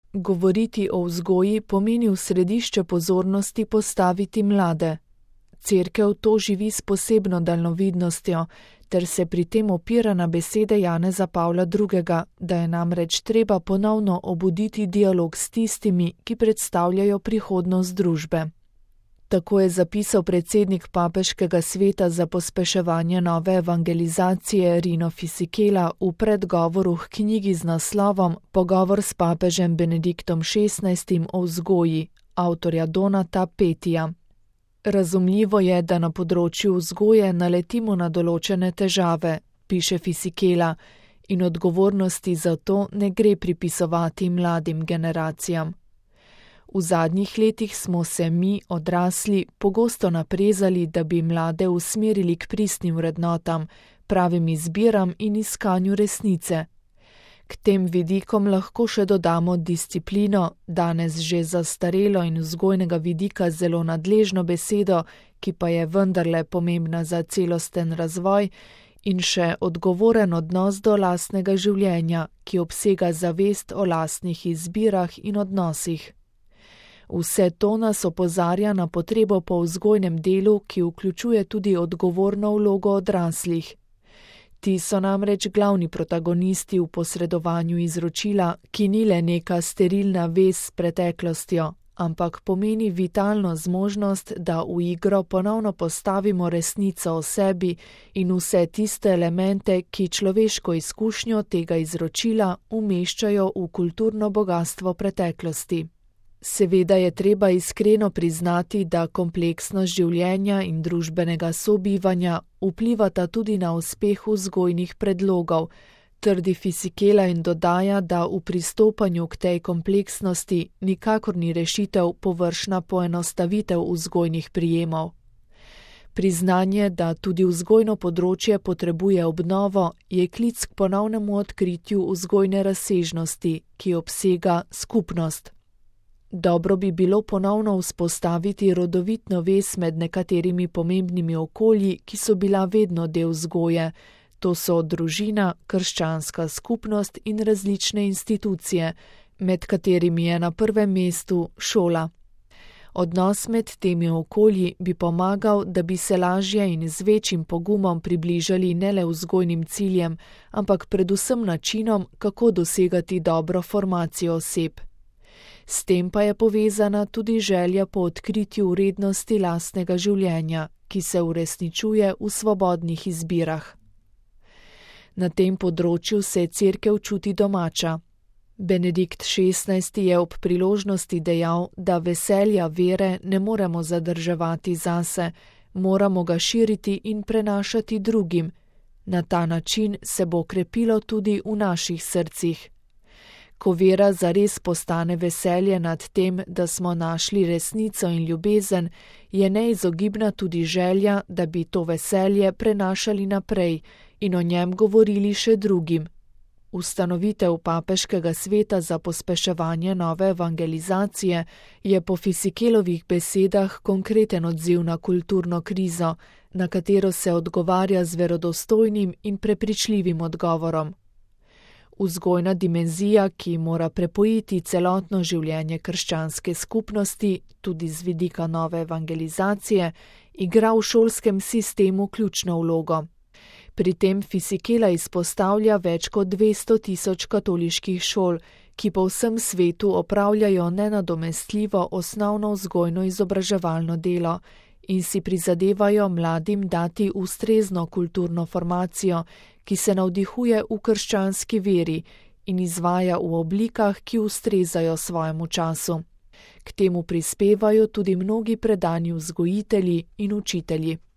Govoriti o vzgoji pomeni v središče pozornosti postaviti mlade. Cerkev to živi s posebno daljnovidnostjo, ter se pri tem opira na besede Janeza Pavla II., da je namreč treba ponovno obuditi dialog s tistimi, ki predstavljajo prihodnost družbe. Tako je zapisal predsednik Papeškega sveta za pospeševanje nove evangelizacije Rino Fisichella v predgovoru k knjigi z naslovom Pogovor s papežem Benediktom XVI o vzgoji, avtorja Donata Petija. Razumljivo je, da na področju vzgoje naletimo na določene težave, piše Fisichella, in odgovornosti za to ne gre pripisovati mladim generacijam. V zadnjih letih smo se mi, odrasli, pogosto naprezali, da bi mlade usmerili k pristnim vrednotam, pravim izbiram in iskanju resnice. K tem vidikom lahko še dodamo disciplino, danes že zastarelo in vzgojnega vidika zelo nadležno besedo, ki pa je vendarle pomembna za celosten razvoj, in še odgovoren odnos do lastnega življenja, ki obsega zavest o lastnih izbirah in odnosih. Vse to nas opozarja na potrebo po vzgojnem delu, ki vključuje tudi odgovorno vlogo odraslih. Ti so namreč glavni protagonisti v posredovanju izročila, ki ni le neka sterilna vez s preteklostjo, ampak pomeni vitalno zmožnost, da v igro ponovno postavimo resnico o sebi in vse tiste elemente, ki človeško izkušnjo tega izročila umeščajo v kulturno bogastvo preteklosti. Seveda je treba iskreno priznati, da kompleksnost življenja in družbenega sobivanja vplivata tudi na uspeh vzgojnih predlogov, trdi Fisichella in dodaja, da v pristopanju k tej kompleksnosti nikakor ni rešitev površna poenostavitev vzgojnih prijemov. Priznanje, da tudi vzgojno področje potrebuje obnovo, je klic k ponovnemu odkritju vzgojne razsežnosti, ki obsega skupnost. Dobro bi bilo ponovno vzpostaviti rodovitno vez med nekaterimi pomembnimi okolji, ki so bila vedno del vzgoje. To so družina, krščanska skupnost in različne institucije, med katerimi je na prvem mestu šola. Odnos med temi okolji bi pomagal, da bi se lažje in z večjim pogumom približali ne le vzgojnim ciljem, ampak predvsem načinom, kako dosegati dobro formacijo oseb. S tem pa je povezana tudi želja po odkritju vrednosti lastnega življenja, ki se uresničuje v svobodnih izbirah. Na tem področju se cerkev čuti domača. Benedikt XVI je ob priložnosti dejal, da veselja vere ne moremo zadrževati zase, moramo ga širiti in prenašati drugim. Na ta način se bo krepilo tudi v naših srcih. Ko vera zares postane veselje nad tem, da smo našli resnico in ljubezen, je neizogibna tudi želja, da bi to veselje prenašali naprej in o njem govorili še drugim. Ustanovitev Papeškega sveta za pospeševanje nove evangelizacije je po Fisichellovih besedah konkreten odziv na kulturno krizo, na katero se odgovarja z verodostojnim in prepričljivim odgovorom. Vzgojna dimenzija, ki mora prepojiti celotno življenje krščanske skupnosti, tudi z vidika nove evangelizacije, igra v šolskem sistemu ključno vlogo. Pri tem Fisichella izpostavlja več kot 200 tisoč katoliških šol, ki po vsem svetu opravljajo nenadomestljivo osnovno vzgojno izobraževalno delo in si prizadevajo mladim dati ustrezno kulturno formacijo, ki se navdihuje v krščanski veri in izvaja v oblikah, ki ustrezajo svojemu času. K temu prispevajo tudi mnogi predani vzgojitelji in učitelji.